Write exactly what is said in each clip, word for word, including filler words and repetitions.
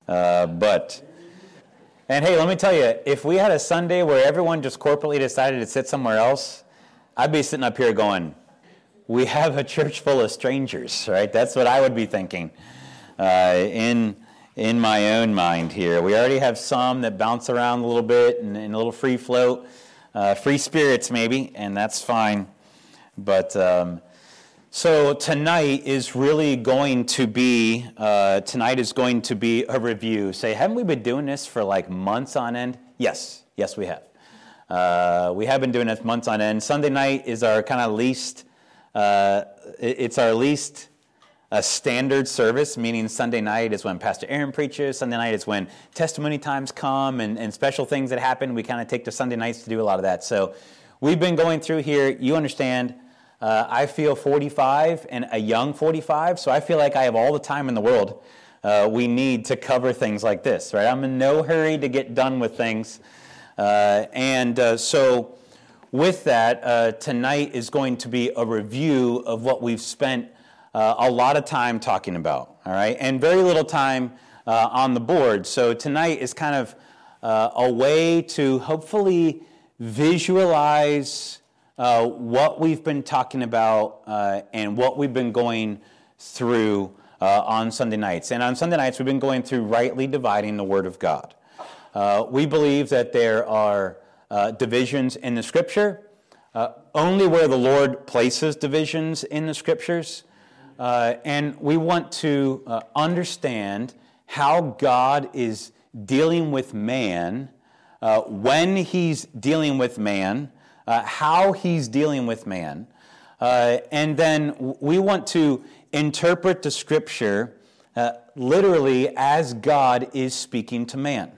Uh, but, and hey, let me tell you, if we had a Sunday where everyone just corporately decided to sit somewhere else, I'd be sitting up here going, we have a church full of strangers, right? That's what I would be thinking uh, in in my own mind here. We already have some that bounce around a little bit and, and a little free float, uh, free spirits maybe, and that's fine. But um, so tonight is really going to be, uh, tonight is going to be a review. Say, haven't we been doing this for like months on end? Yes, yes we have. Uh, we have been doing this months on end. Sunday night is our kind of least, uh, it's our least a standard service, meaning Sunday night is when Pastor Aaron preaches. Sunday night is when testimony times come and, and special things that happen. We kind of take to Sunday nights to do a lot of that. So we've been going through here. You understand, uh, I feel forty-five and a young forty-five, so I feel like I have all the time in the world uh, we need to cover things like this, right? I'm in no hurry to get done with things. Uh, and uh, so with that, uh, tonight is going to be a review of what we've spent Uh, a lot of time talking about, all right, and very little time uh, on the board. So tonight is kind of uh, a way to hopefully visualize uh, what we've been talking about uh, and what we've been going through uh, on Sunday nights. And on Sunday nights, we've been going through rightly dividing the Word of God. Uh, we believe that there are uh, divisions in the Scripture, uh, only where the Lord places divisions in the Scriptures. Uh, and we want to uh, understand how God is dealing with man, uh, when he's dealing with man, uh, how he's dealing with man. Uh, and then we want to interpret the Scripture uh, literally as God is speaking to man.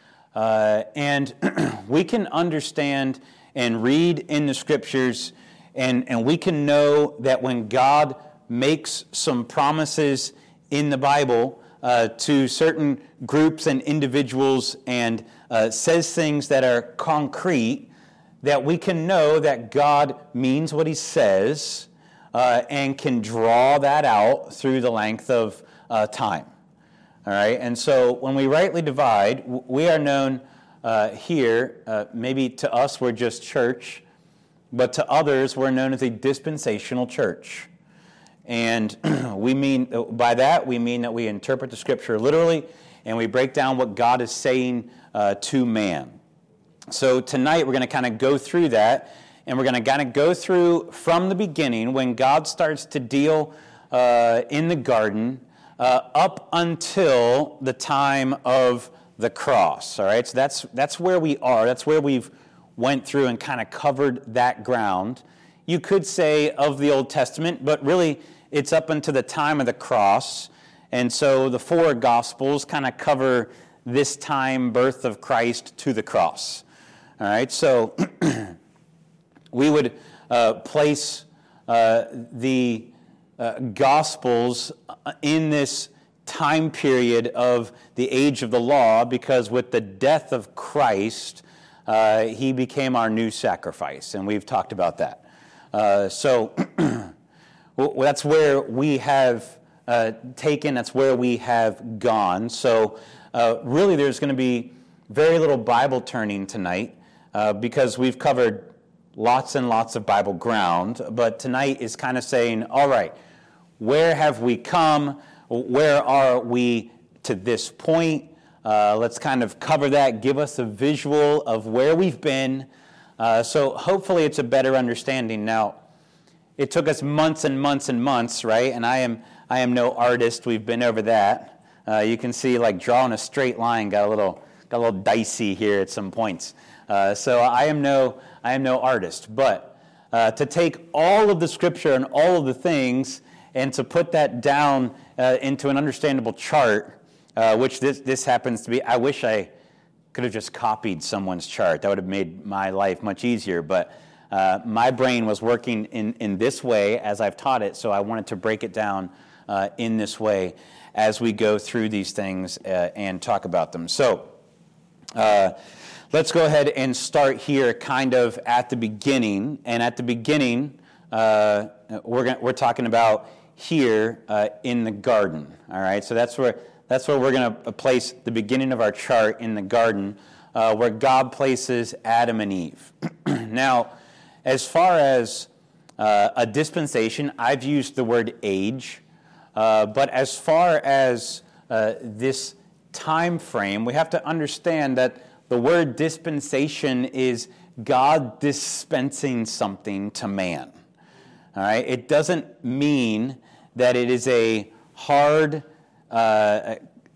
Uh, and we can understand and read in the Scriptures, and, and we can know that when God makes some promises in the Bible uh, to certain groups and individuals and uh, says things that are concrete, that we can know that God means what he says uh, and can draw that out through the length of uh, time. All right, and so when we rightly divide, we are known uh, here, uh, maybe to us we're just church, but to others we're known as a dispensational church. And we mean, by that, we mean that we interpret the Scripture literally, and we break down what God is saying uh, to man. So tonight, we're going to kind of go through that, and we're going to kind of go through from the beginning, when God starts to deal uh, in the garden, uh, up until the time of the cross. All right, so that's that's where we are. That's where we've went through and kind of covered that ground. You could say of the Old Testament, but really, it's up until the time of the cross. And so the four Gospels kind of cover this time, birth of Christ to the cross. All right, so we would uh, place uh, the uh, Gospels in this time period of the age of the law, because with the death of Christ, uh, he became our new sacrifice, and we've talked about that. Uh, so well, that's where we have uh, taken, that's where we have gone. So uh, really there's going to be very little Bible turning tonight uh, because we've covered lots and lots of Bible ground. But tonight is kind of saying, all right, where have we come? Where are we to this point? Uh, let's kind of cover that, give us a visual of where we've been. Uh, so hopefully it's a better understanding. Now, it took us months and months and months, right? And I am I am no artist. We've been over that. Uh, you can see, like, drawing a straight line got a little got a little dicey here at some points. Uh, so I am no I am no artist. But uh, to take all of the Scripture and all of the things and to put that down uh, into an understandable chart, uh, which this this happens to be. I wish I could have just copied someone's chart. That would have made my life much easier. But uh, my brain was working in, in this way as I've taught it, so I wanted to break it down uh, in this way as we go through these things uh, and talk about them. So uh, let's go ahead and start here kind of at the beginning. And at the beginning, uh, we're gonna, we're talking about here uh, in the garden. All right, so that's where That's where we're going to place the beginning of our chart in the garden, uh, where God places Adam and Eve. Now, as far as uh, a dispensation, I've used the word age, uh, but as far as uh, this time frame, we have to understand that the word dispensation is God dispensing something to man. All right? It doesn't mean that it is a hard uh,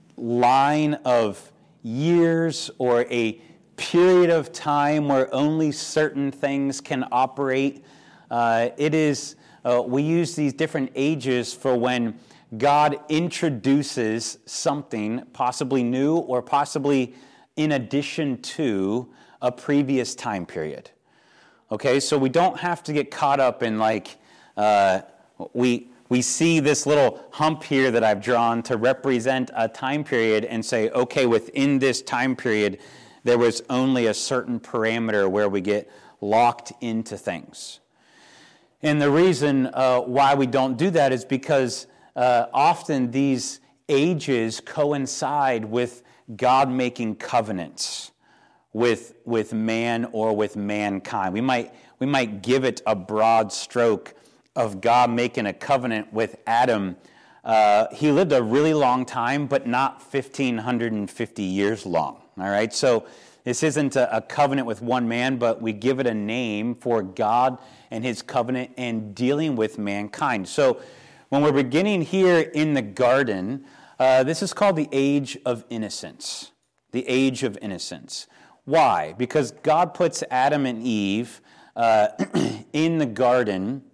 line of years or a period of time where only certain things can operate. Uh, it is, uh, we use these different ages for when God introduces something possibly new or possibly in addition to a previous time period. Okay, so we don't have to get caught up in like, uh, we we see this little hump here that I've drawn to represent a time period and say, okay, within this time period, there was only a certain parameter where we get locked into things. And the reason uh, why we don't do that is because uh, often these ages coincide with God making covenants with, with man or with mankind. We might, we might give it a broad stroke of God making a covenant with Adam. Uh, he lived a really long time, but not fifteen fifty years long. All right, so this isn't a, a covenant with one man, but we give it a name for God and his covenant and dealing with mankind. So when we're beginning here in the garden, uh, this is called the age of innocence. The age of innocence. Why? Because God puts Adam and Eve uh, in the garden,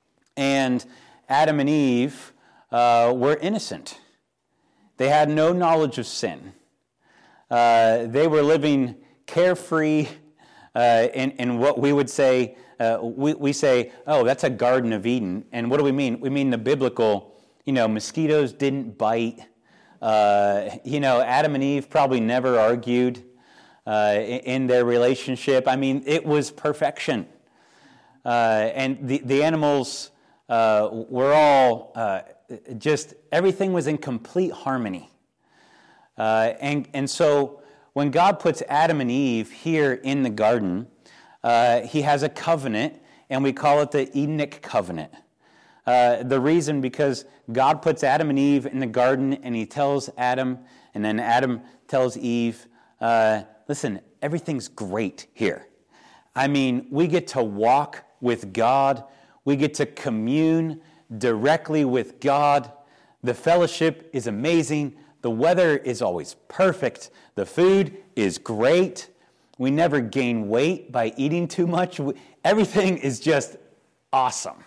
and Adam and Eve uh, were innocent. They had no knowledge of sin. Uh, they were living carefree uh, in, in what we would say, uh, we, we say, oh, that's a Garden of Eden. And what do we mean? We mean the biblical, you know, mosquitoes didn't bite. Uh, you know, Adam and Eve probably never argued uh, in, in their relationship. I mean, it was perfection. Uh, and the, the animals uh, were all uh, just, everything was in complete harmony. Uh, and, and so when God puts Adam and Eve here in the garden, uh, he has a covenant, and we call it the Edenic covenant. Uh, the reason, because God puts Adam and Eve in the garden, and he tells Adam, and then Adam tells Eve, uh, listen, everything's great here. I mean, we get to walk with God. We get to commune directly with God. The fellowship is amazing. The weather is always perfect. The food is great. We never gain weight by eating too much. We, everything is just awesome.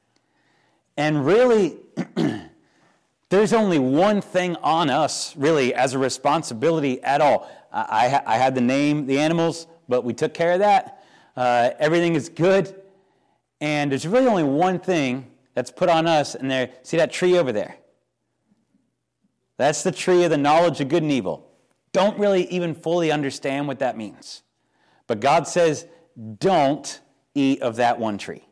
And really, there's only one thing on us, really, as a responsibility at all. I, I, I had to name the animals, but we took care of that. Uh, everything is good. And there's really only one thing that's put on us, and there, see that tree over there? That's the tree of the knowledge of good and evil. Don't really even fully understand what that means. But God says, don't eat of that one tree.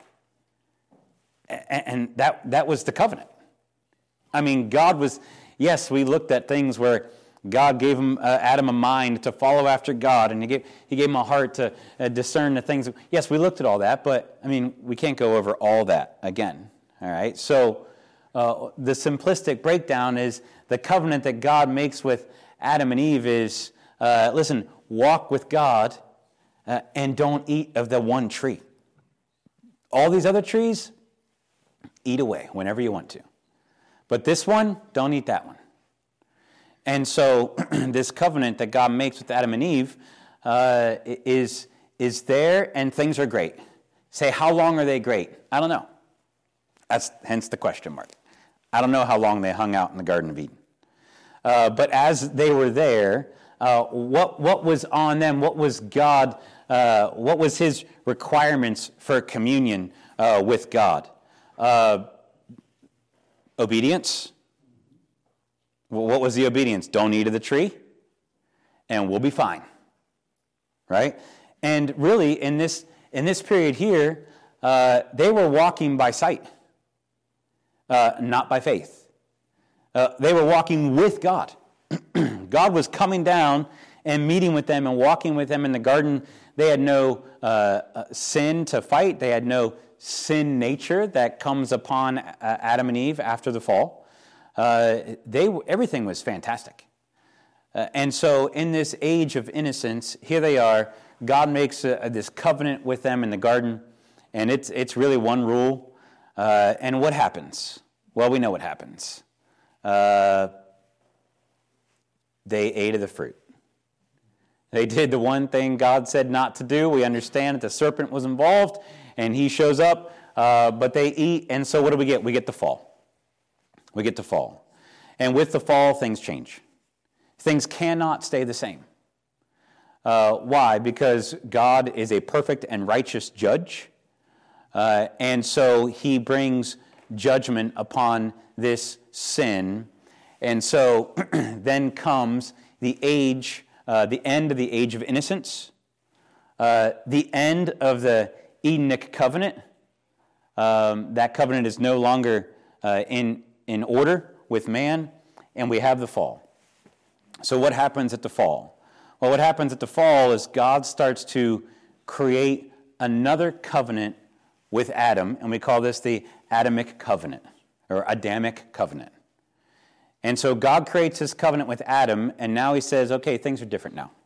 And that, that was the covenant. I mean, God was, yes, we looked at things where God gave him, uh, Adam a mind to follow after God, and he gave, he gave him a heart to uh, discern the things. Yes, we looked at all that, but, I mean, we can't go over all that again. All right? So uh, the simplistic breakdown is the covenant that God makes with Adam and Eve is, uh, listen, walk with God uh, and don't eat of the one tree. All these other trees, eat away whenever you want to. But this one, don't eat that one. And so this covenant that God makes with Adam and Eve uh, is, is there, and things are great. Say, how long are they great? I don't know. That's hence the question mark. I don't know how long they hung out in the Garden of Eden. Uh, but as they were there, uh, what, what was on them? What was God, uh, what was his requirements for communion uh, with God? Uh, obedience. Well, what was the obedience? Don't eat of the tree, and we'll be fine. Right? And really, in this in this period here, uh, they were walking by sight, uh, not by faith. Uh, they were walking with God. God was coming down and meeting with them and walking with them in the garden. They had no uh, sin to fight. They had no sin nature that comes upon uh, Adam and Eve after the fall. Uh, they everything was fantastic. Uh, and so in this age of innocence, here they are. God makes a, this covenant with them in the garden, and it's it's really one rule. Uh, and what happens? Well, we know what happens. Uh, they ate of the fruit. They did the one thing God said not to do. We understand that the serpent was involved, and he shows up, uh, but they eat, and so what do we get? We get the fall. We get the fall. And with the fall, things change. Things cannot stay the same. Uh, why? Because God is a perfect and righteous judge, uh, and so he brings judgment upon this sin. And so then comes the age Uh, the end of the age of innocence, uh, the end of the Edenic covenant. Um, that covenant is no longer uh, in, in order with man, and we have the fall. So what happens at the fall? Well, what happens at the fall is God starts to create another covenant with Adam, and we call this the Adamic covenant, or Adamic covenant. And so God creates this covenant with Adam, and now he says, okay, things are different now.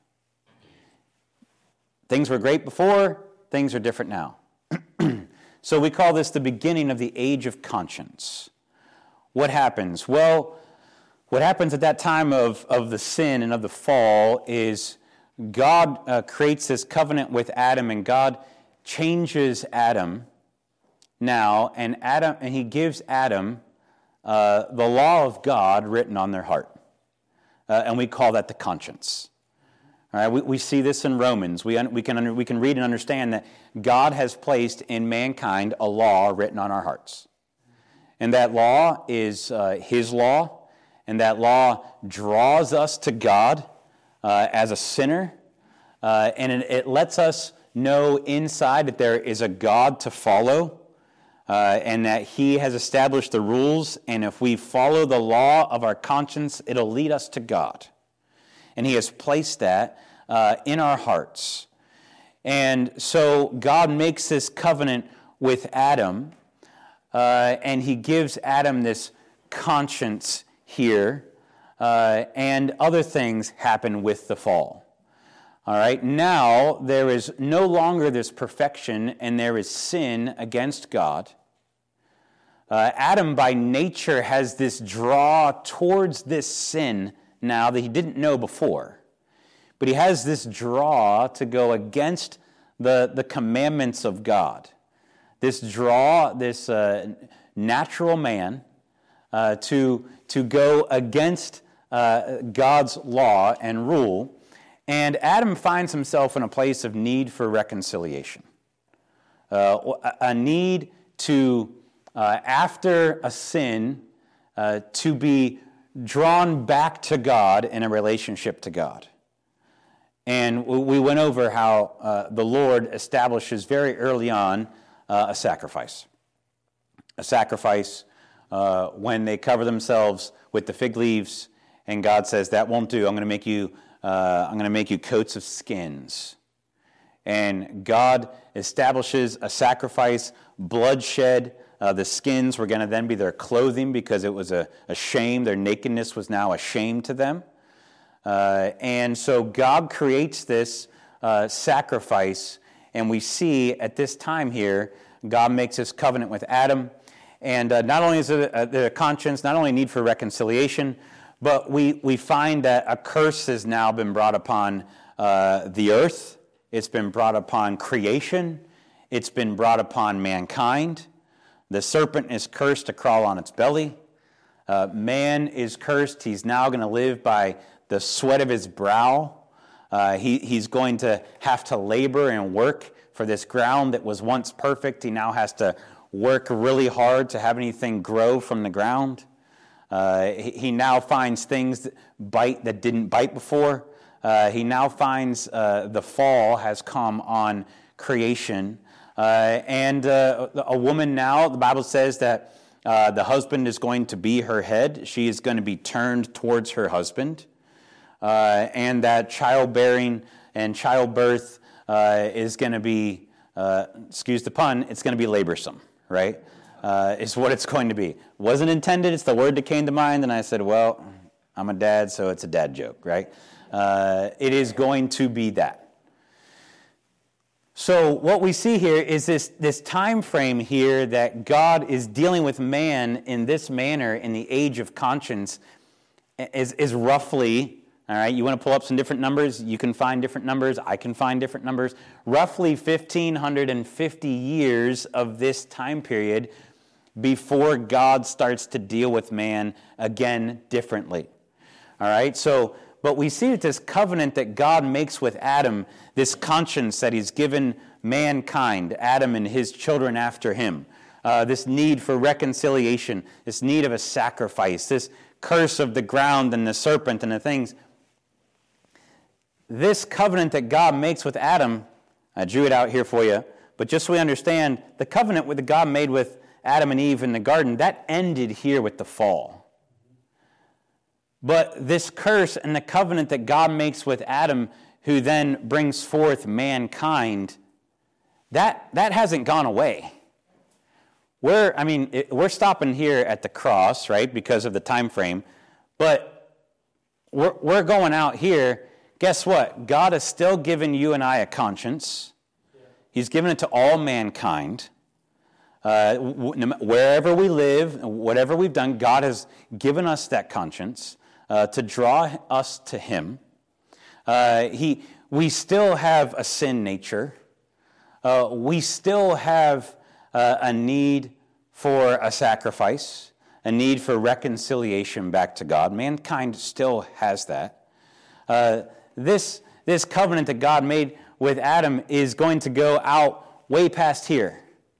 Things were great before, things are different now. So we call this the beginning of the age of conscience. What happens? Well, what happens at that time of, of the sin and of the fall is God uh, creates this covenant with Adam, and God changes Adam now, and Adam, and he gives Adam Uh, the law of God written on their heart. Uh, and we call that the conscience. All right, we, we see this in Romans. We, un, we, can under, we can read and understand that God has placed in mankind a law written on our hearts. And that law is uh, his law, and that law draws us to God uh, as a sinner, uh, and it, it lets us know inside that there is a God to follow, Uh, and that he has established the rules, and if we follow the law of our conscience, it'll lead us to God. And he has placed that uh, in our hearts. And so God makes this covenant with Adam, uh, and he gives Adam this conscience here, uh, and other things happen with the fall. All right, now there is no longer this perfection, and there is sin against God. Uh, Adam by nature has this draw towards this sin now that he didn't know before. But he has this draw to go against the, the commandments of God. This draw, this uh, natural man, uh, to, to go against uh, God's law and rule. And Adam finds himself in a place of need for reconciliation. Uh, a need to, uh, after a sin, uh, to be drawn back to God in a relationship to God. And we went over how uh, the Lord establishes very early on uh, a sacrifice. A sacrifice uh, when they cover themselves with the fig leaves, and God says, that won't do. I'm going to make you Uh, I'm going to make you coats of skins. And God establishes a sacrifice, bloodshed. Uh, the skins were going to then be their clothing because it was a, a shame. Their nakedness was now a shame to them. Uh, and so God creates this uh, sacrifice, and we see at this time here, God makes this covenant with Adam. And uh, not only is it a, a conscience, not only need for reconciliation, but we, we find that a curse has now been brought upon uh, the earth. It's been brought upon creation. It's been brought upon mankind. The serpent is cursed to crawl on its belly. Uh, man is cursed. He's now going to live by the sweat of his brow. Uh, he, he's going to have to labor and work for this ground that was once perfect. He now has to work really hard to have anything grow from the ground. Uh, he, he now finds things that bite that didn't bite before. Uh, he now finds uh, the fall has come on creation. Uh, and uh, a woman now, the Bible says that uh, the husband is going to be her head. She is going to be turned towards her husband. uh, and that childbearing and childbirth uh, is going to be, uh, excuse the pun, it's going to be laborsome, right? Uh, is what it's going to be. Wasn't intended, it's the word that came to mind, and I said, well, I'm a dad, so it's a dad joke, right? Uh, it is going to be that. So what we see here is this, this time frame here that God is dealing with man in this manner in the age of conscience is, is roughly, all right, you want to pull up some different numbers, you can find different numbers, I can find different numbers, roughly fifteen fifty years of this time period before God starts to deal with man again differently. All right, so, but we see that this covenant that God makes with Adam, this conscience that he's given mankind, Adam and his children after him, uh, this need for reconciliation, this need of a sacrifice, this curse of the ground and the serpent and the things. This covenant that God makes with Adam, I drew it out here for you, but just so we understand, the covenant that God made with Adam and Eve in the garden, that ended here with the fall. But this curse and the covenant that God makes with Adam, who then brings forth mankind, that, that hasn't gone away. We're, I mean, it, we're stopping here at the cross, right, because of the time frame, but we're, we're going out here. Guess what? God has still given you and I a conscience. He's given it to all mankind. Uh, wherever we live, whatever we've done, God has given us that conscience uh, to draw us to Him. Uh, he, we still have a sin nature. Uh, we still have uh, a need for a sacrifice, a need for reconciliation back to God. Mankind still has that. Uh, this, this covenant that God made with Adam is going to go out way past here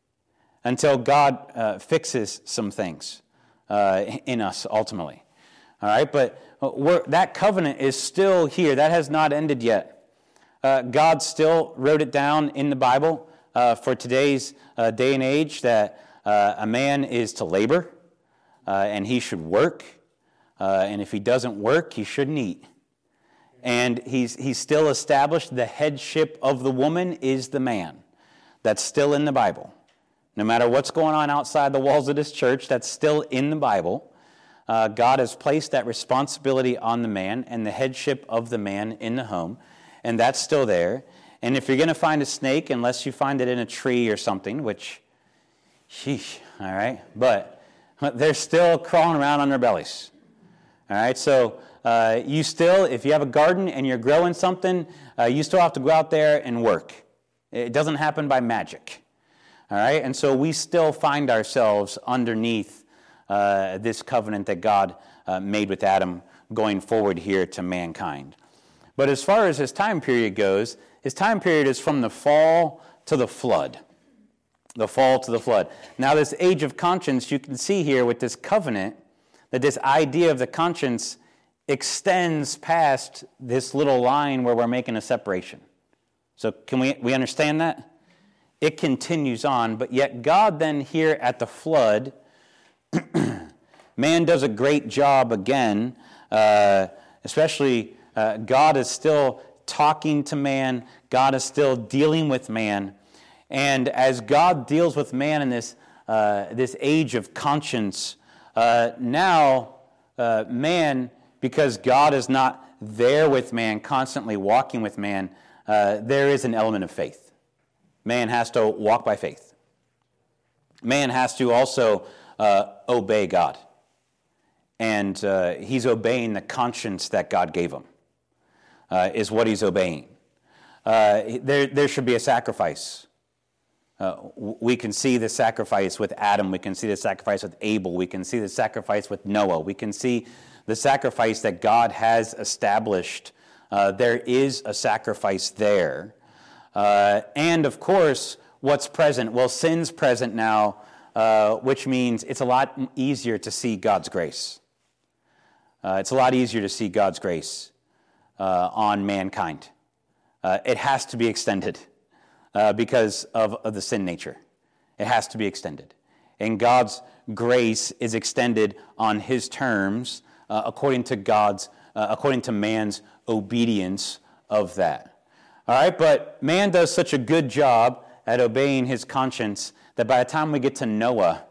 until God uh, fixes some things uh, in us ultimately. All right, but we're, that covenant is still here. That has not ended yet. Uh, God still wrote it down in the Bible uh, for today's uh, day and age that uh, a man is to labor uh, and he should work. Uh, and if he doesn't work, he shouldn't eat. And he's, he's still established the headship of the woman is the man. That's still in the Bible. No matter what's going on outside the walls of this church, that's still in the Bible. Uh, God has placed that responsibility on the man and the headship of the man in the home, and that's still there. And if you're going to find a snake, unless you find it in a tree or something, which, sheesh, all right, but they're still crawling around on their bellies. All right, so uh, you still, if you have a garden and you're growing something, uh, you still have to go out there and work. It doesn't happen by magic. All right, and so we still find ourselves underneath uh, this covenant that God uh, made with Adam going forward here to mankind. But as far as his time period goes, his time period is from the fall to the flood. The fall to the flood. Now this age of conscience, you can see here with this covenant, that this idea of the conscience extends past this little line where we're making a separation. So can we, we understand that? It continues on, but yet God then here at the flood, man does a great job again, uh, especially uh, God is still talking to man, God is still dealing with man, and as God deals with man in this, uh, this age of conscience, uh, now uh, man, because God is not there with man, constantly walking with man, uh, there is an element of faith. Man has to walk by faith. Man has to also uh, obey God. And uh, he's obeying the conscience that God gave him, uh, is what he's obeying. Uh, there, there should be a sacrifice. Uh, we can see the sacrifice with Adam. We can see the sacrifice with Abel. We can see the sacrifice with Noah. We can see the sacrifice that God has established. Uh, there is a sacrifice there. Uh, and, of course, what's present? Well, sin's present now, uh, which means it's a lot easier to see God's grace. Uh, it's a lot easier to see God's grace uh, on mankind. Uh, it has to be extended uh, because of, of the sin nature. It has to be extended. And God's grace is extended on His terms uh, according to God's, uh, according to man's obedience of that. All right, but man does such a good job at obeying his conscience that by the time we get to Noah,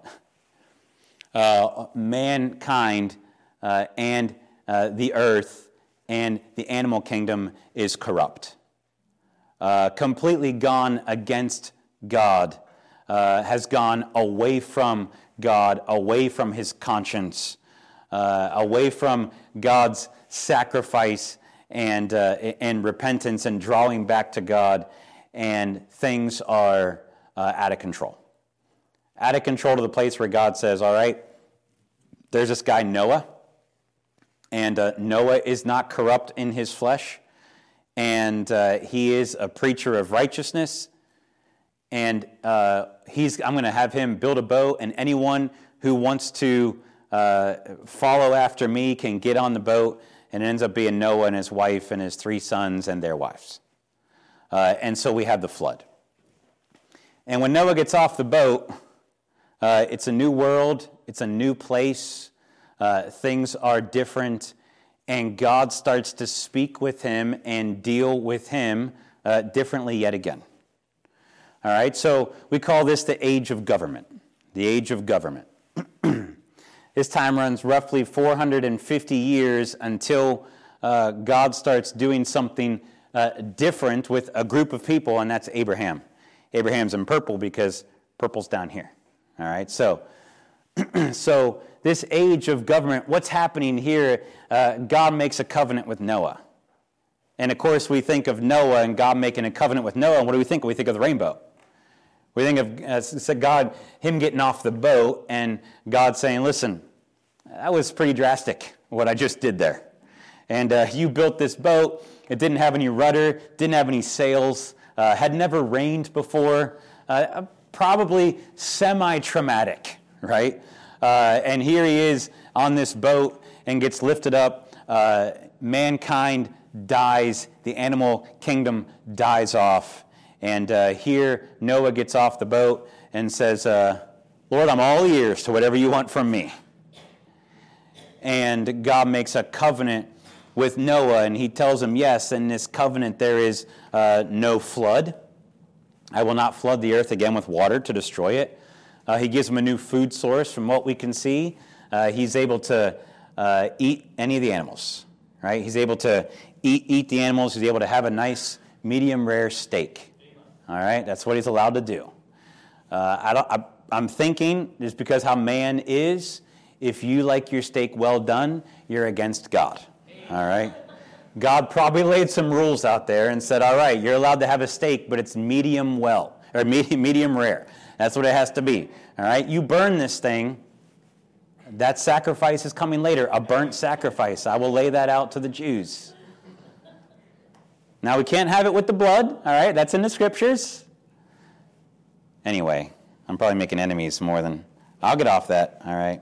uh, mankind uh, and uh, the earth and the animal kingdom is corrupt. Uh, completely gone against God, uh, has gone away from God, away from his conscience, uh, away from God's sacrifice and uh, and repentance and drawing back to God, and things are uh, out of control. Out of control to the place where God says, all right, there's this guy Noah, and uh, Noah is not corrupt in his flesh, and uh, he is a preacher of righteousness, and uh, he's I'm going to have him build a boat, and anyone who wants to uh, follow after me can get on the boat, and it ends up being Noah and his wife and his three sons and their wives. Uh, and so we have the flood. And when Noah gets off the boat, uh, it's a new world, it's a new place, uh, things are different, and God starts to speak with him and deal with him uh, differently yet again. All right, so we call this the age of government, the age of government. This time runs roughly four hundred fifty years until uh, God starts doing something uh, different with a group of people, and that's Abraham. Abraham's in purple because purple's down here. All right, so so this age of government, what's happening here? Uh, God makes a covenant with Noah. And of course, we think of Noah and God making a covenant with Noah, and what do we think? We think of the rainbow. We think of uh, God, him getting off the boat, and God saying, listen, that was pretty drastic, what I just did there. And uh, you built this boat. It didn't have any rudder, didn't have any sails, uh, had never rained before, uh, probably semi-traumatic, right? Uh, and here he is on this boat and gets lifted up. Uh, mankind dies. The animal kingdom dies off. And uh, here Noah gets off the boat and says, uh, Lord, I'm all ears to whatever you want from me. And God makes a covenant with Noah, and he tells him, yes, in this covenant there is uh, no flood. I will not flood the earth again with water to destroy it. Uh, he gives him a new food source. From what we can see, uh, he's able to uh, eat any of the animals, right? He's able to eat, eat the animals. He's able to have a nice medium rare steak. All right, that's what he's allowed to do. Uh, I don't, I, I'm thinking, just because how man is, if you like your steak well done, you're against God. All right? God probably laid some rules out there and said, all right, you're allowed to have a steak, but it's medium well, or medium, medium rare. That's what it has to be. All right? You burn this thing, that sacrifice is coming later, a burnt sacrifice. I will lay that out to the Jews. Now, we can't have it with the blood, all right? That's in the scriptures. Anyway, I'm probably making enemies more than... I'll get off that, all right?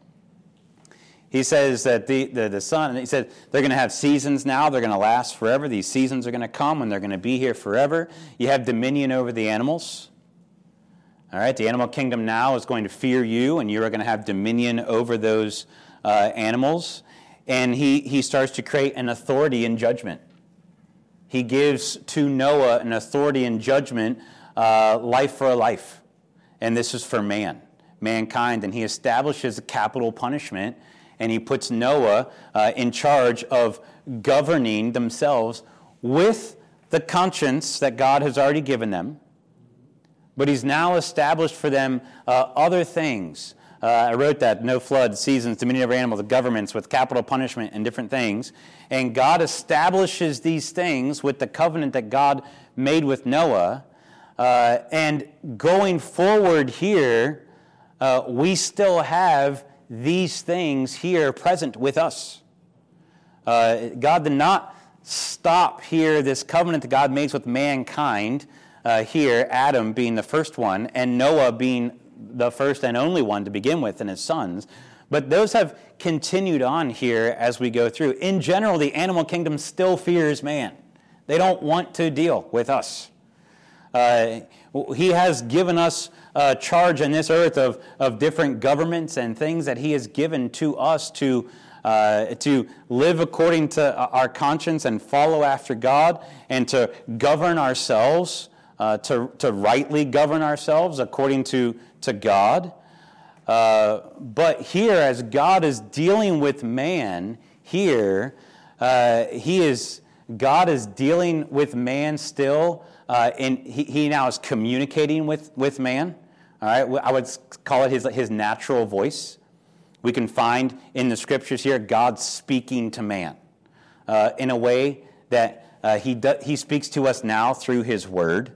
He says that the, the, the son, he said they're going to have seasons now. They're going to last forever. These seasons are going to come, and they're going to be here forever. You have dominion over the animals. All right, the animal kingdom now is going to fear you, and you are going to have dominion over those uh, animals. And he, he starts to create an authority in judgment. He gives to Noah an authority in judgment, uh, life for a life. And this is for man, mankind. And he establishes a capital punishment, and he puts Noah uh, in charge of governing themselves with the conscience that God has already given them. But he's now established for them uh, other things. Uh, I wrote that, no flood, seasons, dominion over animals, the governments with capital punishment and different things. And God establishes these things with the covenant that God made with Noah. Uh, and going forward here, uh, we still have these things here present with us. Uh, God did not stop here this covenant that God makes with mankind uh, here, Adam being the first one, and Noah being the first and only one to begin with, and his sons. But those have continued on here as we go through. In general, the animal kingdom still fears man. They don't want to deal with us. Uh, he has given us uh, charge on this earth of, of different governments and things that he has given to us to uh, to live according to our conscience and follow after God, and to govern ourselves, uh, to, to rightly govern ourselves according to, to God. Uh, but here, as God is dealing with man, here, uh, he is, God is dealing with man still, uh, and he, he now is communicating with, with man. All right, I would call it his, his natural voice. We can find in the scriptures here God speaking to man uh, in a way that uh, he do, he speaks to us now through his word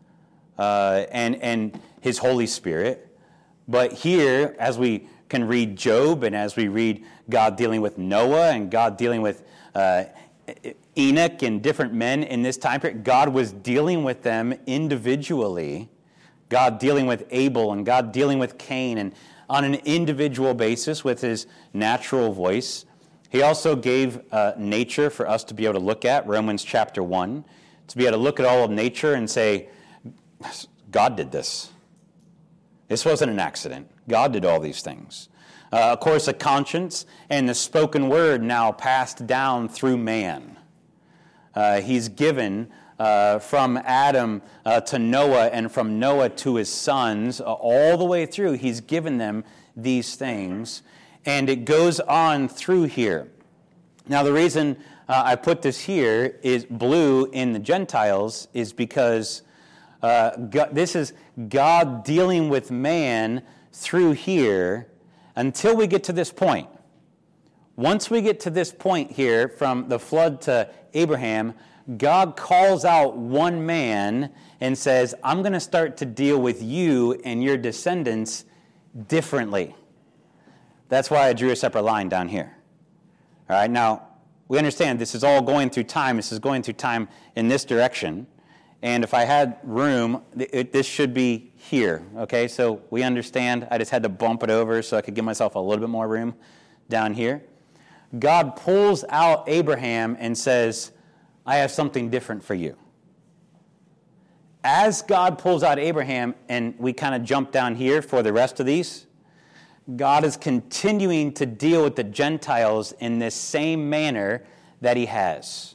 uh, and and his Holy Spirit. But here, as we can read Job, and as we read God dealing with Noah and God dealing with uh, Enoch and different men in this time period, God was dealing with them individually. God dealing with Abel and God dealing with Cain, and on an individual basis with his natural voice. He also gave uh, nature for us to be able to look at, Romans chapter one, to be able to look at all of nature and say, God did this. This wasn't an accident. God did all these things. Uh, of course, a conscience and the spoken word now passed down through man. Uh, he's given Uh, from Adam uh, to Noah, and from Noah to his sons, uh, all the way through, he's given them these things, and it goes on through here. Now, the reason uh, I put this here is blue in the Gentiles is because uh, God, this is God dealing with man through here until we get to this point. Once we get to this point here, from the flood to Abraham, God calls out one man and says, I'm going to start to deal with you and your descendants differently. That's why I drew a separate line down here. All right, now, we understand this is all going through time. This is going through time in this direction. And if I had room, it, this should be here. Okay, so we understand. I just had to bump it over so I could give myself a little bit more room down here. God pulls out Abraham and says, I have something different for you. As God pulls out Abraham, and we kind of jump down here for the rest of these, God is continuing to deal with the Gentiles in this same manner that he has.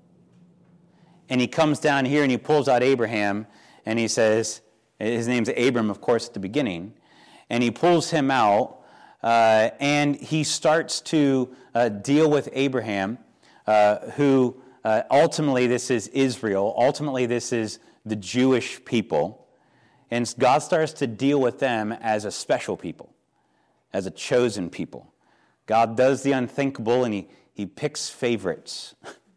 And he comes down here and he pulls out Abraham, and he says, his name's Abram, of course, at the beginning, and he pulls him out, uh, and he starts to uh, deal with Abraham, uh, who... Uh, ultimately, this is Israel. Ultimately, this is the Jewish people. And God starts to deal with them as a special people, as a chosen people. God does the unthinkable, and he, he picks favorites,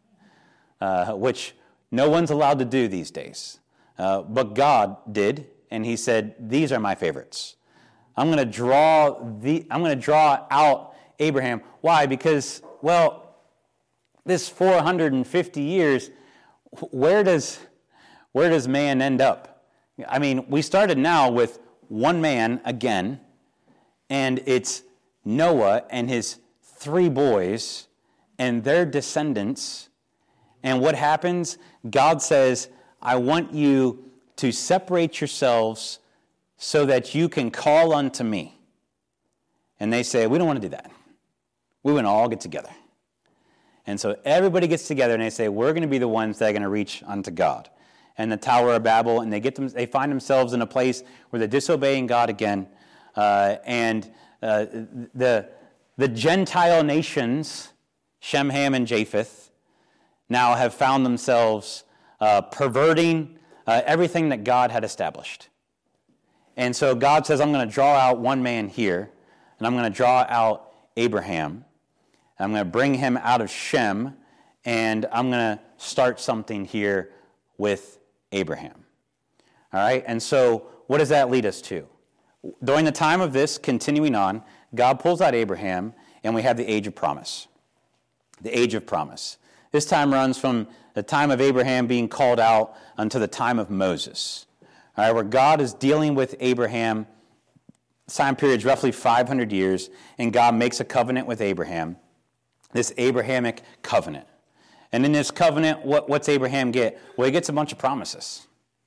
uh, which no one's allowed to do these days. Uh, but God did, and he said, these are my favorites. I'm going to draw the, I'm going to draw out Abraham. Why? Because, well, this four hundred fifty years, where does where does man end up? I mean, we started now with one man again, and it's Noah and his three boys and their descendants. And what happens? God says, I want you to separate yourselves so that you can call unto me. And they say, we don't want to do that. We want to all get together. And so everybody gets together and they say, we're going to be the ones that are going to reach unto God. And the Tower of Babel, and they get them, they find themselves in a place where they're disobeying God again. Uh, and uh, the, the Gentile nations, Shem, Ham, and Japheth, now have found themselves uh, perverting uh, everything that God had established. And so God says, I'm going to draw out one man here, and I'm going to draw out Abraham. I'm going to bring him out of Shem, and I'm going to start something here with Abraham. All right, and so what does that lead us to? During the time of this, continuing on, God pulls out Abraham, and we have the age of promise. The age of promise. This time runs from the time of Abraham being called out until the time of Moses. All right, where God is dealing with Abraham. Time period is roughly five hundred years, and God makes a covenant with Abraham. This Abrahamic covenant. And in this covenant, what, what's Abraham get? Well, he gets a bunch of promises.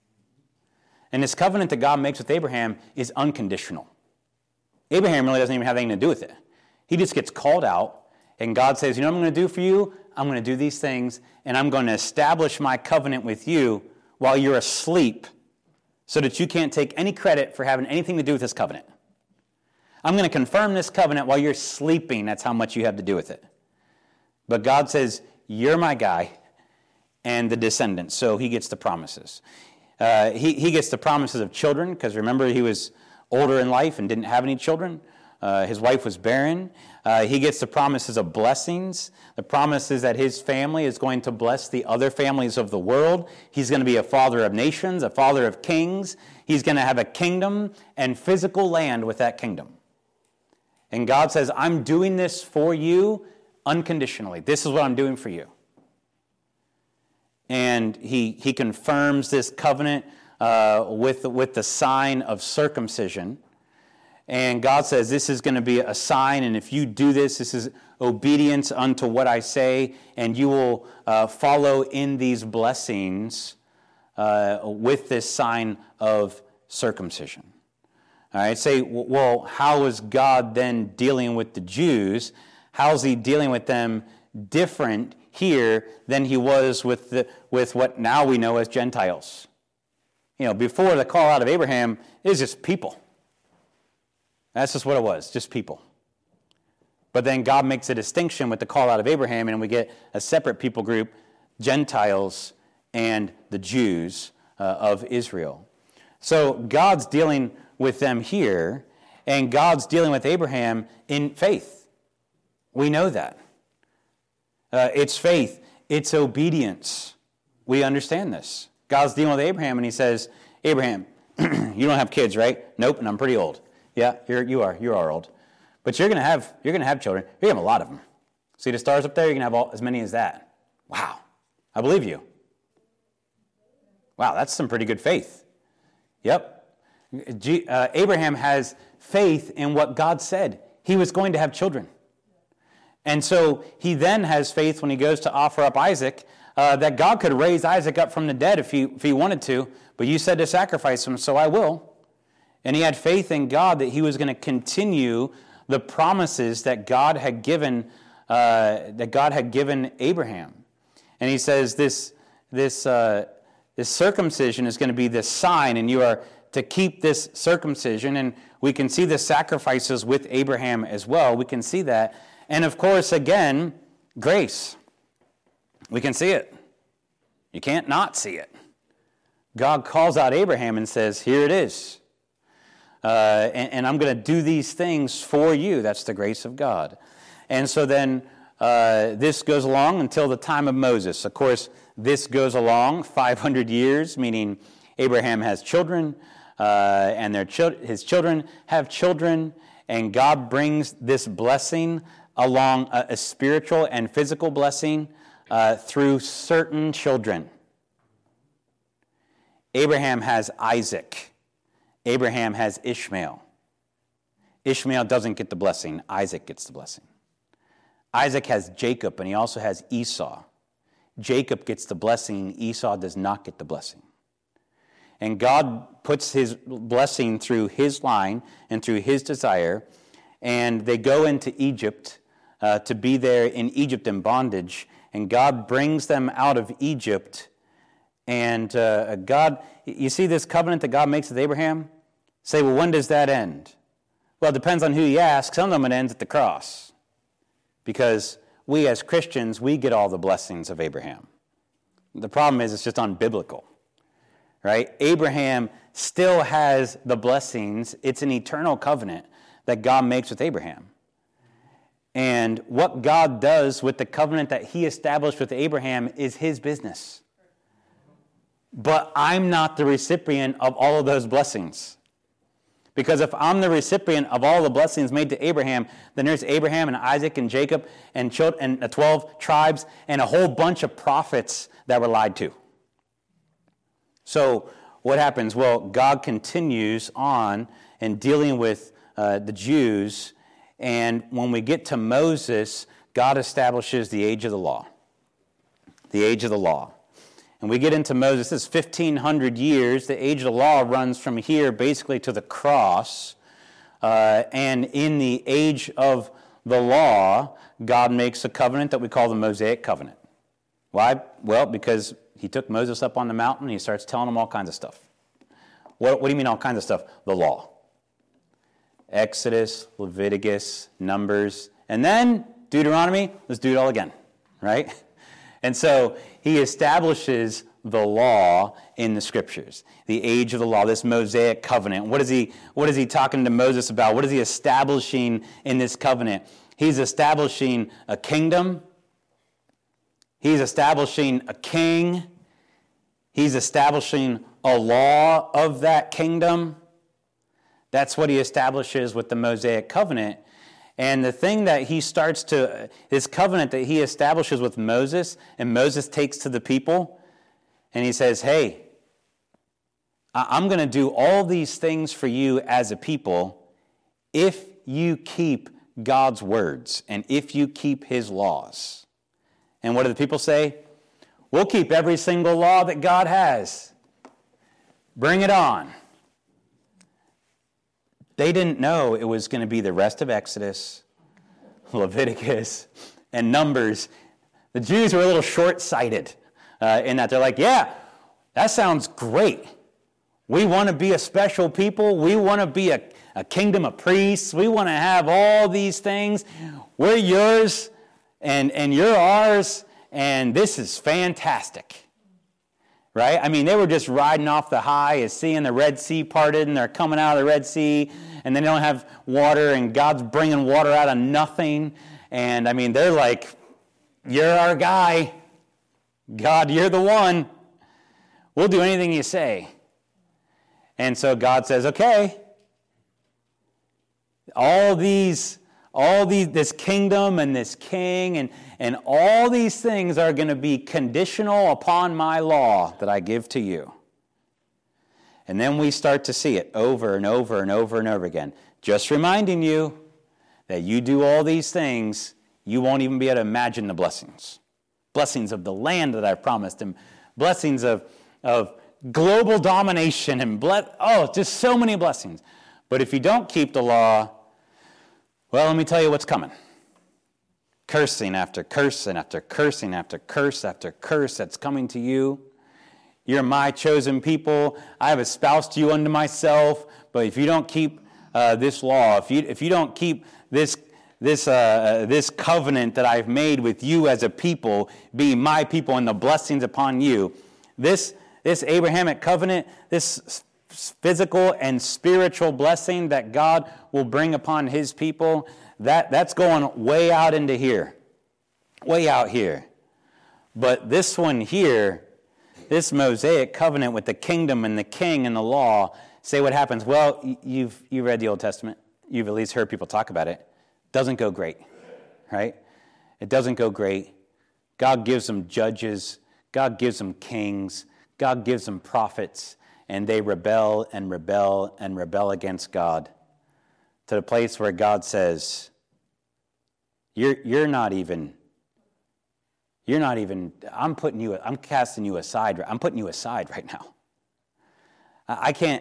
And this covenant that God makes with Abraham is unconditional. Abraham really doesn't even have anything to do with it. He just gets called out, And God says, you know what I'm going to do for you? I'm going to do these things, and I'm going to establish my covenant with you while you're asleep so that you can't take any credit for having anything to do with this covenant. I'm going to confirm this covenant while you're sleeping. That's how much you have to do with it. But God says, you're my guy and the descendants, so he gets the promises. Uh, he, he gets the promises of children, because remember, he was older in life and didn't have any children. Uh, his wife was barren. Uh, he gets the promises of blessings. The promises that his family is going to bless the other families of the world. He's going to be a father of nations, a father of kings. He's going to have a kingdom and physical land with that kingdom. And God says, I'm doing this for you unconditionally. This is what I'm doing for you. And he, he confirms this covenant uh, with, with the sign of circumcision. And God says, this is going to be a sign, and if you do this, this is obedience unto what I say, and you will uh, follow in these blessings uh, with this sign of circumcision. All right, say, well, how is God then dealing with the Jews? How is he dealing with them different here than he was with the, with what now we know as Gentiles? You know, before the call out of Abraham, it was just people. That's just what it was, just people. But then God makes a distinction with the call out of Abraham, and we get a separate people group, Gentiles and the Jews uh, of Israel. So God's dealing with them here, and God's dealing with Abraham in faith. We know that. Uh, it's faith. It's obedience. We understand this. God's dealing with Abraham, and he says, Abraham, you don't have kids, right? Nope, and I'm pretty old. Yeah, you're, you are. You are old. But you're going to have you're going to have children. You're going to have a lot of them. See the stars up there? You're going to have all, as many as that. Wow. I believe you. Wow, that's some pretty good faith. Yep. G, uh, Abraham has faith in what God said. He was going to have children. And so he then has faith when he goes to offer up Isaac, uh, that God could raise Isaac up from the dead if he, if he wanted to. But you said to sacrifice him, so I will. And he had faith in God that he was going to continue the promises that God had given uh, that God had given Abraham. And he says this this uh, this circumcision is going to be this sign, and you are to keep this circumcision. And we can see the sacrifices with Abraham as well. We can see that, and of course, again, grace. We can see it. You can't not see it. God calls out Abraham and says, "Here it is." Uh, and, and I'm going to do these things for you. That's the grace of God. And so then uh, this goes along until the time of Moses. Of course, this goes along five hundred years, meaning Abraham has children, uh, and their chil- his children have children, and God brings this blessing along, a, a spiritual and physical blessing uh, through certain children. Abraham has Isaac. Abraham has Ishmael. Ishmael doesn't get the blessing. Isaac gets the blessing. Isaac has Jacob, and he also has Esau. Jacob gets the blessing. Esau does not get the blessing. And God puts his blessing through his line and through his desire, and they go into Egypt uh, to be there in Egypt in bondage, and God brings them out of Egypt. And uh, God, you see this covenant that God makes with Abraham? Say, well, when does that end? Well, it depends on who you ask. Some of them it ends at the cross. Because we as Christians, we get all the blessings of Abraham. The problem is it's just unbiblical. Right? Abraham still has the blessings. It's an eternal covenant that God makes with Abraham. And what God does with the covenant that he established with Abraham is his business. But I'm not the recipient of all of those blessings. Because if I'm the recipient of all the blessings made to Abraham, then there's Abraham and Isaac and Jacob and the twelve tribes and a whole bunch of prophets that were lied to. So what happens? Well, God continues on in dealing with uh, the Jews. And when we get to Moses, God establishes the age of the law. The age of the law. And we get into Moses, this is fifteen hundred years. The age of the law runs from here basically to the cross. Uh, and in the age of the law, God makes a covenant that we call the Mosaic covenant. Why? Well, because he took Moses up on the mountain and he starts telling him all kinds of stuff. What, what do you mean all kinds of stuff? The law. Exodus, Leviticus, Numbers, and then Deuteronomy. Let's do it all again, right? And so he establishes the law in the scriptures, the age of the law, this Mosaic covenant. What is he, what is he talking to Moses about? What is he establishing in this covenant? He's establishing a kingdom. He's establishing a king. He's establishing a law of that kingdom. That's what he establishes with the Mosaic covenant. And the thing that he starts to, this covenant that he establishes with Moses, and Moses takes to the people, and he says, hey, I'm going to do all these things for you as a people if you keep God's words and if you keep his laws. And what do the people say? We'll keep every single law that God has. Bring it on. They didn't know it was going to be the rest of Exodus, Leviticus, and Numbers. The Jews were a little short-sighted uh, in that they're like, yeah, that sounds great. We want to be a special people. We want to be a, a kingdom of priests. We want to have all these things. We're yours, and, and you're ours, and this is fantastic. Right? I mean, they were just riding off the high as seeing the Red Sea parted, and they're coming out of the Red Sea, and they don't have water, and God's bringing water out of nothing. And, I mean, they're like, you're our guy. God, you're the one. We'll do anything you say. And so God says, okay, all these, all these, this kingdom and this king and And all these things are going to be conditional upon my law that I give to you. And then we start to see it over and over and over and over again. Just reminding you that you do all these things, you won't even be able to imagine the blessings. Blessings of the land that I've promised, and blessings of, of global domination, and ble- oh, just so many blessings. But if you don't keep the law, well, let me tell you what's coming. Cursing after cursing after cursing after curse after curse that's coming to you. You're my chosen people. I have espoused you unto myself. But if you don't keep uh, this law, if you if you don't keep this this uh, this covenant that I've made with you as a people, being my people and the blessings upon you, this this Abrahamic covenant, this physical and spiritual blessing that God will bring upon his people, That that's going way out into here, way out here. But this one here, this Mosaic covenant with the kingdom and the king and the law, say what happens. Well, you've you read the Old Testament. You've at least heard people talk about it. Doesn't go great, right? It doesn't go great. God gives them judges. God gives them kings. God gives them prophets. And they rebel and rebel and rebel against God, to the place where God says, you're, you're not even, you're not even, I'm putting you, I'm casting you aside, I'm putting you aside right now. I, I can't,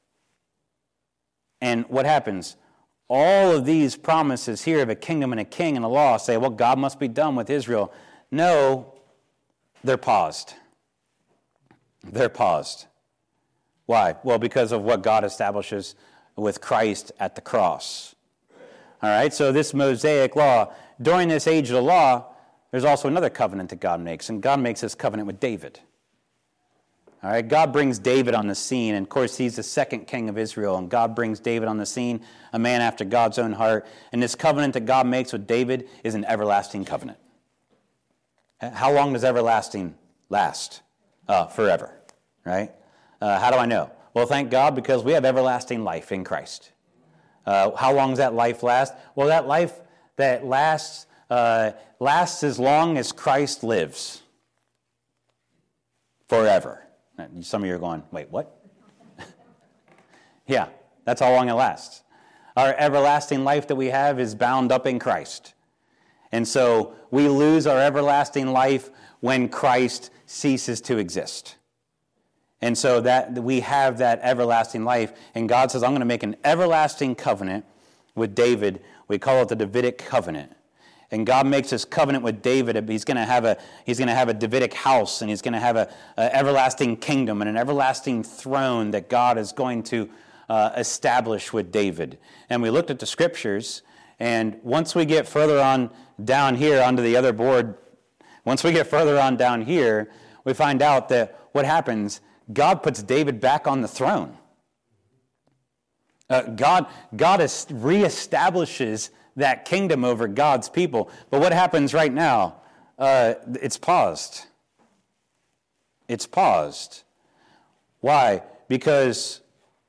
and what happens? All of these promises here of a kingdom and a king and a law say, well, God must be done with Israel. No, they're paused. They're paused. Why? Well, because of what God establishes with Christ at the cross. All right, so this Mosaic law, during this age of the law, there's also another covenant that God makes, and God makes this covenant with David. All right, God brings David on the scene, and of course he's the second king of Israel, and God brings David on the scene, a man after God's own heart, and this covenant that God makes with David is an everlasting covenant. How long does everlasting last? Uh, forever, right? Uh, how do I know? Well, thank God, because we have everlasting life in Christ. Uh, how long does that life last? Well, that life that lasts uh, lasts as long as Christ lives. Forever. Some of you are going, wait, what? Yeah, that's how long it lasts. Our everlasting life that we have is bound up in Christ. And so we lose our everlasting life when Christ ceases to exist. And so that we have that everlasting life. And God says, I'm going to make an everlasting covenant with David We call it the Davidic covenant. And God makes his covenant with David. He's going to have a he's going to have a Davidic house, and he's going to have a, a everlasting kingdom and an everlasting throne that God is going to uh, establish with David. And we looked at the scriptures, and once we get further on down here onto the other board, once we get further on down here, we find out that what happens, God puts David back on the throne. Uh, God, God is, reestablishes that kingdom over God's people. But what happens right now? Uh, it's paused. It's paused. Why? Because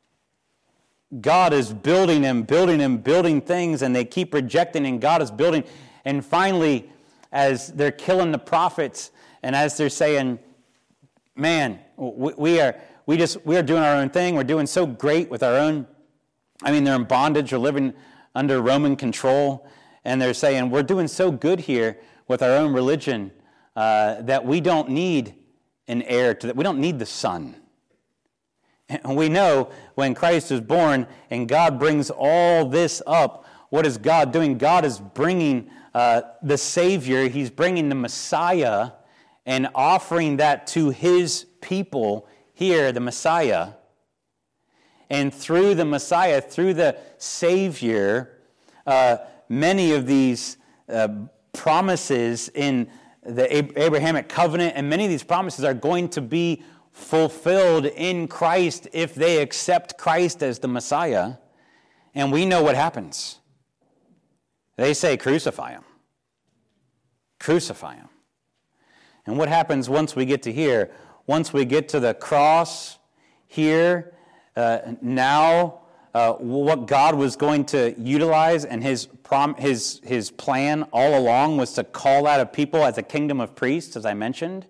God is building and building and building things, and they keep rejecting, and God is building. And finally, as they're killing the prophets, and as they're saying, man, we, we are we just we are doing our own thing. We're doing so great with our own. I mean, they're in bondage or living under Roman control, and they're saying, we're doing so good here with our own religion uh, that we don't need an heir to that. We don't need the son. And we know when Christ is born and God brings all this up, what is God doing? God is bringing uh, the Savior. He's bringing the Messiah and offering that to his people here, the Messiah. And through the Messiah, through the Savior, uh, many of these uh, promises in the Abrahamic covenant, and many of these promises are going to be fulfilled in Christ if they accept Christ as the Messiah. And we know what happens. They say, crucify him. Crucify him. And what happens once we get to here? Once we get to the cross here, Uh, now, uh, what God was going to utilize, and his prom- his his plan all along was to call out a people as a kingdom of priests, as I mentioned,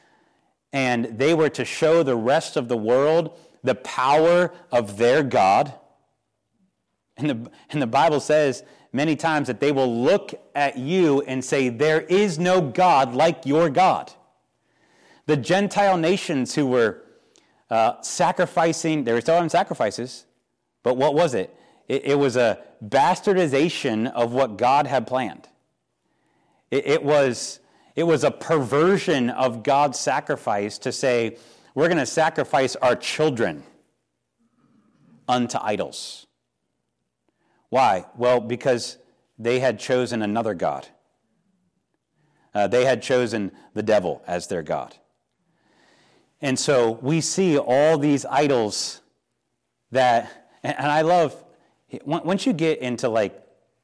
and they were to show the rest of the world the power of their God. And the and the Bible says many times that they will look at you and say, "There is no God like your God." The Gentile nations who were Uh, sacrificing, they were still having sacrifices, but what was it? It, it was a bastardization of what God had planned. It, it was it was a perversion of God's sacrifice to say, we're going to sacrifice our children unto idols. Why? Well, because they had chosen another God. Uh, they had chosen the devil as their God. And so we see all these idols that, and I love, once you get into like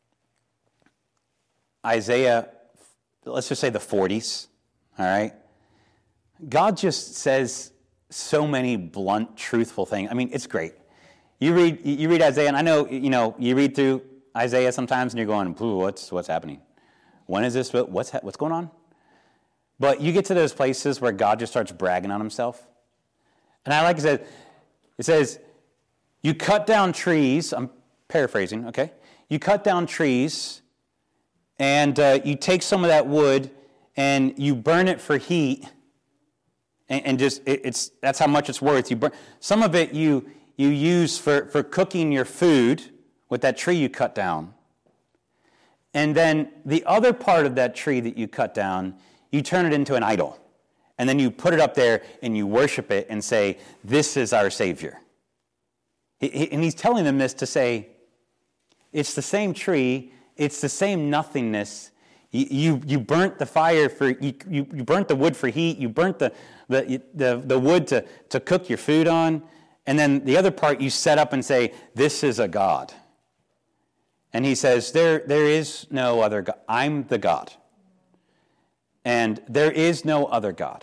Isaiah, let's just say the forties, all right? God just says so many blunt, truthful things. I mean, it's great. You read you read Isaiah, and I know, you know, you read through Isaiah sometimes and you're going, what's what's happening? When is this? What's what's going on? But you get to those places where God just starts bragging on himself. And I like it says, it says, you cut down trees, I'm paraphrasing, okay? You cut down trees, and uh, you take some of that wood, and you burn it for heat, and, and just, it, it's that's how much it's worth. You burn, some of it you, you use for, for cooking your food with that tree you cut down. And then the other part of that tree that you cut down, you turn it into an idol. And then you put it up there and you worship it and say, this is our Savior. He, he, and he's telling them this to say, it's the same tree, it's the same nothingness. You, you, you burnt the fire for, you, you, you burnt the wood for heat, you burnt the, the, the, the wood to, to cook your food on, and then the other part you set up and say, this is a God. And he says, there, there is no other God. I'm the God. And there is no other God.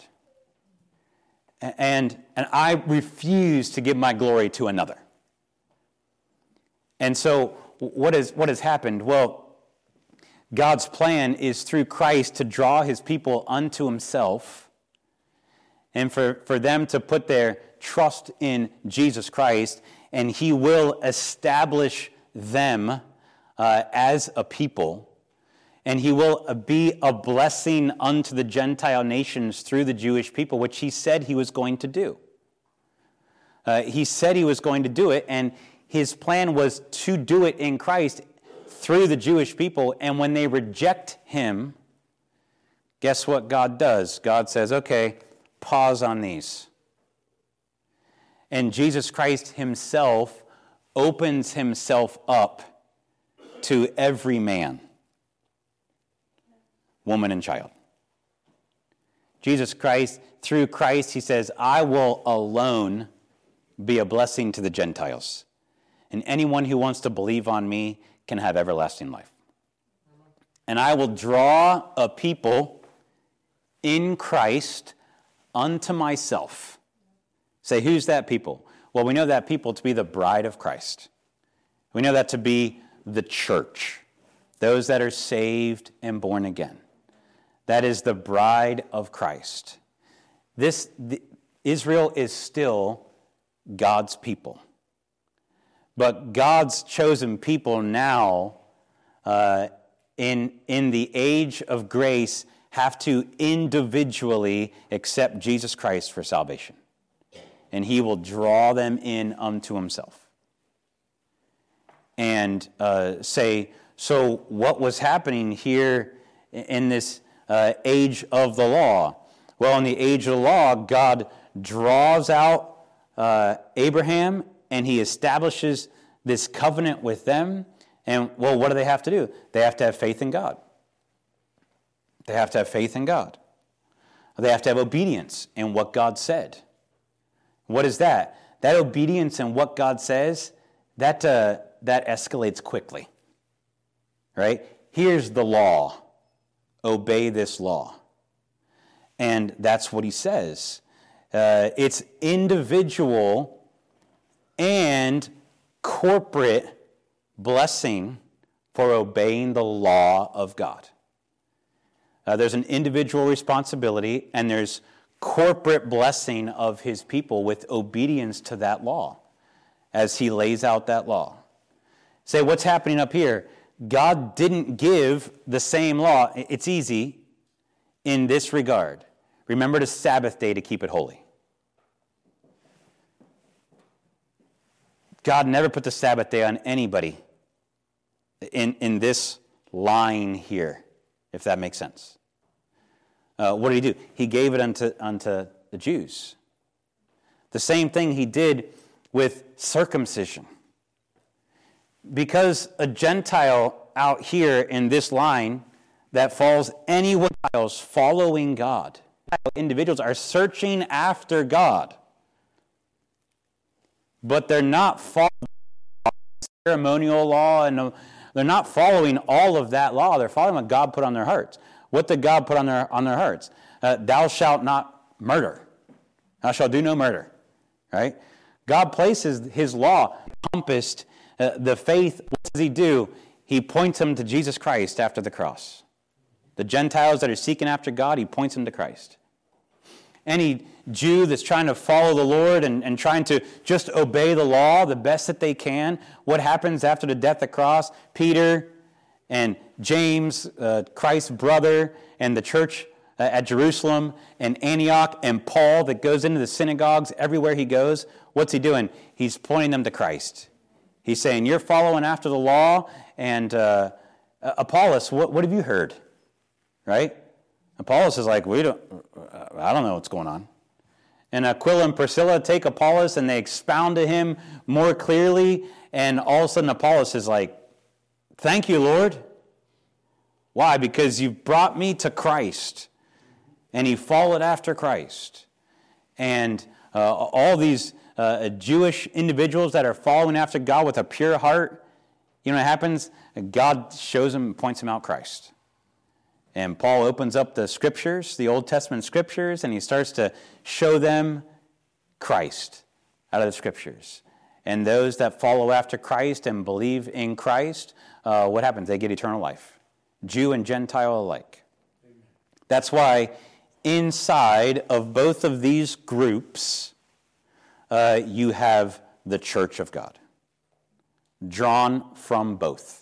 And, and I refuse to give my glory to another. And so what, is, what has happened? Well, God's plan is through Christ to draw his people unto himself, and for, for them to put their trust in Jesus Christ, and he will establish them uh, as a people. And he will be a blessing unto the Gentile nations through the Jewish people, which he said he was going to do. Uh, he said he was going to do it, and his plan was to do it in Christ through the Jewish people, and when they reject him, guess what God does? God says, okay, pause on these. And Jesus Christ himself opens himself up to every man, woman, and child. Jesus Christ, through Christ, he says, I will alone be a blessing to the Gentiles. And anyone who wants to believe on me can have everlasting life. And I will draw a people in Christ unto myself. Say, who's that people? Well, we know that people to be the bride of Christ. We know that to be the church, those that are saved and born again. That is the bride of Christ. This the, Israel is still God's people. But God's chosen people now, uh, in, in the age of grace, have to individually accept Jesus Christ for salvation. And he will draw them in unto himself. And uh, say, so what was happening here in this uh, age of the law? Well, in the age of the law, God draws out uh, Abraham and he establishes this covenant with them. And, well, what do they have to do? They have to have faith in God. They have to have faith in God. They have to have obedience in what God said. What is that? That obedience in what God says, that uh, that escalates quickly. Right? Here's the law. Obey this law. And that's what he says. Uh, it's individual and corporate blessing for obeying the law of God. Uh, there's an individual responsibility, and there's corporate blessing of his people with obedience to that law as he lays out that law. Say, what's happening up here? God didn't give the same law. It's easy in this regard. Remember the Sabbath day to keep it holy. God never put the Sabbath day on anybody in, in this line here, if that makes sense. Uh, what did he do? He gave it unto, unto the Jews. The same thing he did with circumcision. Because a Gentile out here in this line that falls anywhere else following God, individuals are searching after God, but they're not following ceremonial law, and they're not following all of that law. They're following what God put on their hearts. What did God put on their on their hearts? Uh, Thou shalt not murder. Thou shalt do no murder. Right? God places his law, encompassed uh, the faith. What does he do? He points them to Jesus Christ after the cross. The Gentiles that are seeking after God, he points them to Christ. Any Jew that's trying to follow the Lord and, and trying to just obey the law the best that they can, what happens after the death of the cross? Peter and James, uh, Christ's brother, and the church uh, at Jerusalem, and Antioch, and Paul that goes into the synagogues everywhere he goes. What's he doing? He's pointing them to Christ. He's saying, you're following after the law, and uh, Apollos, what, what have you heard? Right? Apollos is like, we don't, I don't know what's going on. And Aquila and Priscilla take Apollos and they expound to him more clearly, and all of a sudden Apollos is like, thank you, Lord. Why? Because you've brought me to Christ. And he followed after Christ. And uh, all these uh, Jewish individuals that are following after God with a pure heart, you know what happens? God shows them, points them out Christ. And Paul opens up the scriptures, the Old Testament scriptures, and he starts to show them Christ out of the scriptures. And those that follow after Christ and believe in Christ, uh, what happens? They get eternal life, Jew and Gentile alike. Amen. That's why inside of both of these groups, uh, you have the church of God, drawn from both.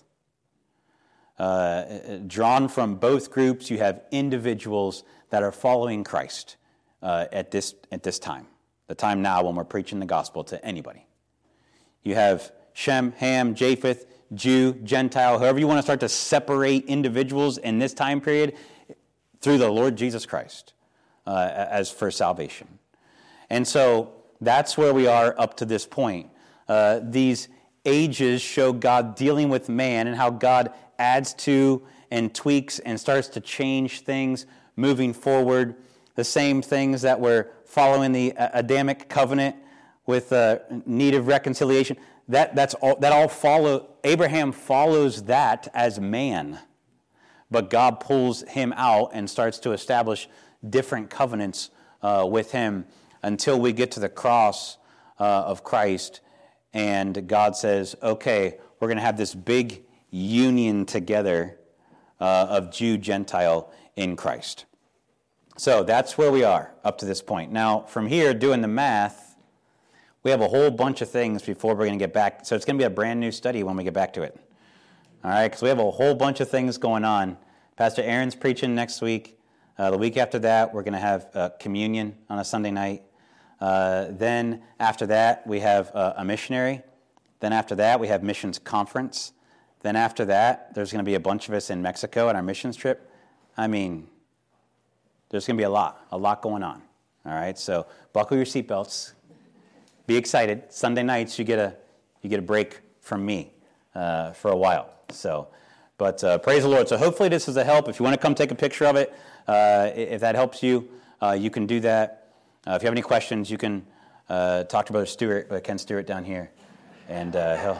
Uh, drawn from both groups, you have individuals that are following Christ uh, at this at this time, the time now when we're preaching the gospel to anybody. You have Shem, Ham, Japheth, Jew, Gentile, however you want to start to separate individuals in this time period, through the Lord Jesus Christ uh, as for salvation. And so that's where we are up to this point. Uh, these ages show God dealing with man and how God adds to and tweaks and starts to change things moving forward. The same things that were following the Adamic covenant with uh, need of reconciliation. That that's all. That all follow. Abraham follows that as man, but God pulls him out and starts to establish different covenants uh, with him until we get to the cross uh, of Christ, and God says, "Okay, we're going to have this big union together uh, of Jew Gentile in Christ." So that's where we are up to this point. Now, from here, doing the math. We have a whole bunch of things before we're going to get back. So it's going to be a brand new study when we get back to it. All right, because we have a whole bunch of things going on. Pastor Aaron's preaching next week. Uh, the week after that, we're going to have uh, communion on a Sunday night. Uh, then after that, we have uh, a missionary. Then after that, we have missions conference. Then after that, there's going to be a bunch of us in Mexico on our missions trip. I mean, there's going to be a lot, a lot going on. All right, so buckle your seatbelts. Be excited. Sunday nights, you get a you get a break from me uh, for a while. So, but uh, praise the Lord. So hopefully this is a help. If you want to come take a picture of it, uh, if that helps you, uh, you can do that. Uh, if you have any questions, you can uh, talk to Brother Stewart, uh, Ken Stewart down here, and uh, he'll.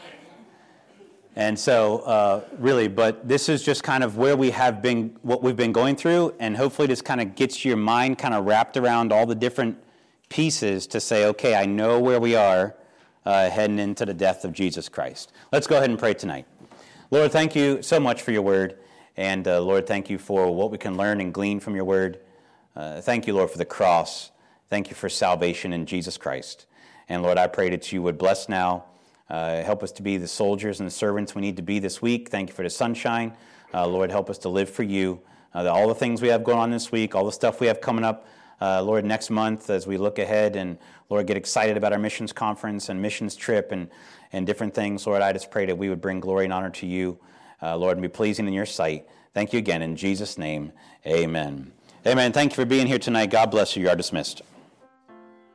And so, uh, really, but this is just kind of where we have been, what we've been going through, and hopefully this kind of gets your mind kind of wrapped around all the different pieces to say, okay, I know where we are uh, heading into the death of Jesus Christ. Let's go ahead and pray tonight. Lord, thank you so much for your word. And uh, Lord, thank you for what we can learn and glean from your word. Uh, thank you, Lord, for the cross. Thank you for salvation in Jesus Christ. And Lord, I pray that you would bless now. Uh, help us to be the soldiers and the servants we need to be this week. Thank you for the sunshine. Uh, Lord, help us to live for you. Uh, all the things we have going on this week, all the stuff we have coming up, Uh, Lord, next month as we look ahead and, Lord, get excited about our missions conference and missions trip and, and different things, Lord, I just pray that we would bring glory and honor to you, uh, Lord, and be pleasing in your sight. Thank you again. In Jesus' name, amen. Amen. Thank you for being here tonight. God bless you. You are dismissed.